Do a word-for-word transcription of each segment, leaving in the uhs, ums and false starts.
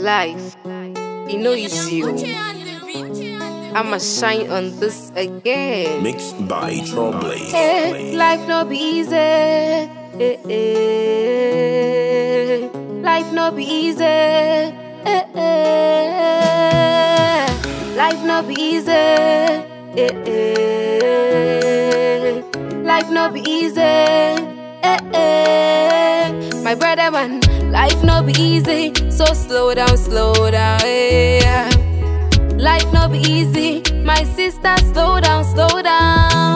life. You know it's you. I'ma shine on this again. Mixed by Troublemaker. Hey, life no be easy. Hey, hey. Life no be easy. Hey, hey. Life no be easy. Hey, hey. Life no be easy. Hey, hey. My brother man, life no be easy. So slow down, slow down. Yeah. Life no be easy. My sister, slow down, slow down.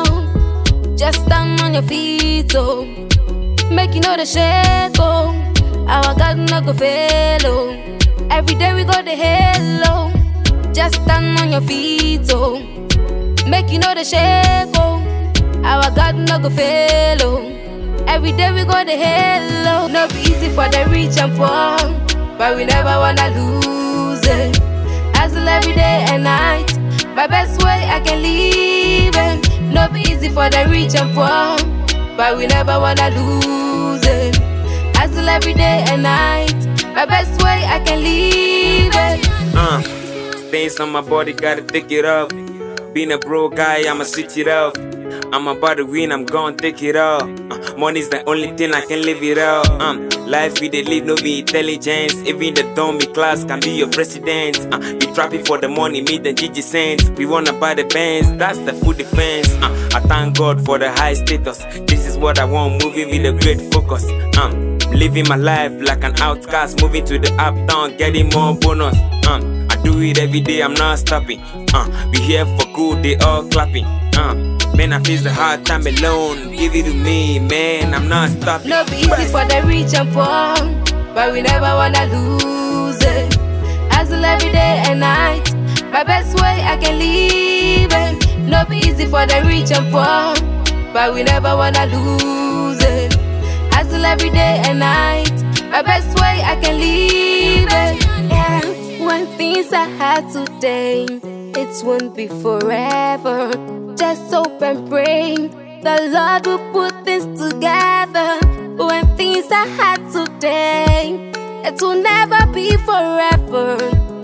Just stand on your feet, oh. Make you know the shake, oh. Our God no go fail, oh. Every day we go the halo. Just stand on your feet, oh. Make you know the shake, oh. Our God no go fail, oh. Every day we go the halo. No be easy for the rich and poor, but we never wanna lose it. Hustle every day and night. My best way I can live it. No be easy for the rich and poor, but we never wanna lose it. Hustle every day and night. My best way I can live it. Uh, stains on my body, gotta take it off. Being a broke guy, I'ma switch it off. I'm about to win, I'm gon' take it all. Uh, money's the only thing I can live it all. Um, life we dey live no be intelligence. Even the dummy class can be your president. Uh, we trapping for the money, me than Gigi cents. We wanna buy the Benz, that's the full defense. Uh, I thank God for the high status. This is what I want, moving with a great focus. Um, living my life like an outcast, moving to the uptown, getting more bonus. Um, I do it every day, I'm not stopping. Uh, we here for good, they all clapping. Uh, Man, I face the hard time alone. Give it to me, man, I'm not stopping. No be easy for the rich and poor, but we never wanna lose it. Hustle every day and night. My best way I can live it. No be easy for the rich and poor, but we never wanna lose it. Hustle every day and night. My best way I can live it. Yeah. When things are hard today, it won't be forever. Just hope and pray the Lord will put things together. When things are hard today, it will never be forever.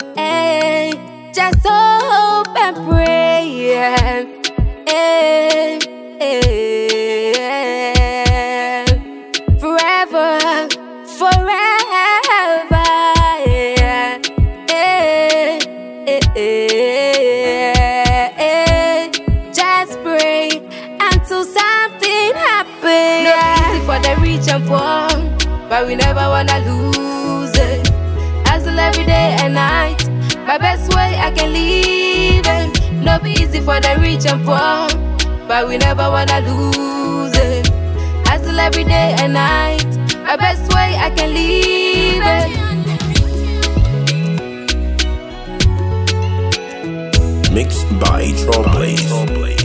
Hey, just hope and pray. Yeah. Hey, hey, forever, forever. Yeah. Hey, hey, hey. Until something happens. No easy for the rich and poor, but we never wanna lose it. Hustle every day and night. My best way I can live it. No be easy for the rich and poor, but we never wanna lose it. Hustle every day and night. My best way I can live it. Mixed by Troublemaker.